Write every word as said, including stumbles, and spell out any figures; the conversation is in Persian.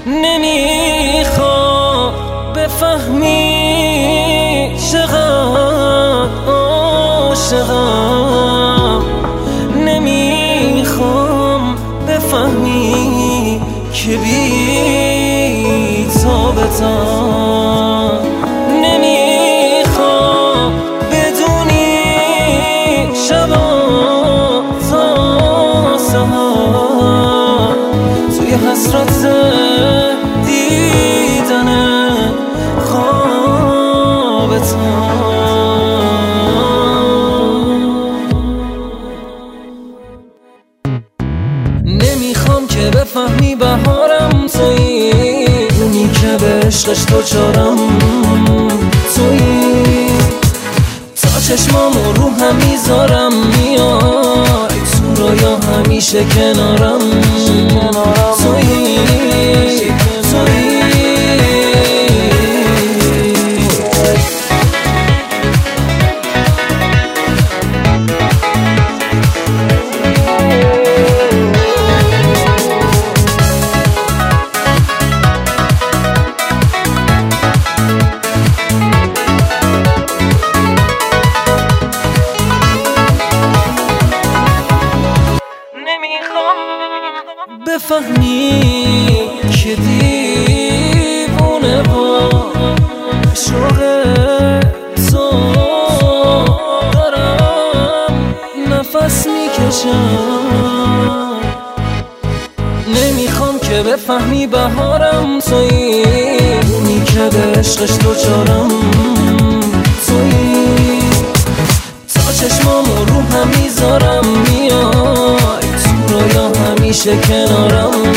نمیخوام بفهمی چقدر عاشقم، نمیخوام بفهمی که بی تابتم، نمیخوام بدونی شبا تا سهر توی حسرت دیدن خوابتم. نمیخوام که بفهمی بهارم تویی، اونی که به عشقش دوچارم تویی، تا چشمامو رو هم میذارم میای تو رویا همیشه کنارم تویی تویی. بفهمی که دیوونه با شوق تو دارم نفس میکشم. نمیخوام که بفهمی بهارم تویی، اونی که به عشقش دوچارم تویی، تا چشمامو رو هم میذارم میای تو رویا همیشه کنارم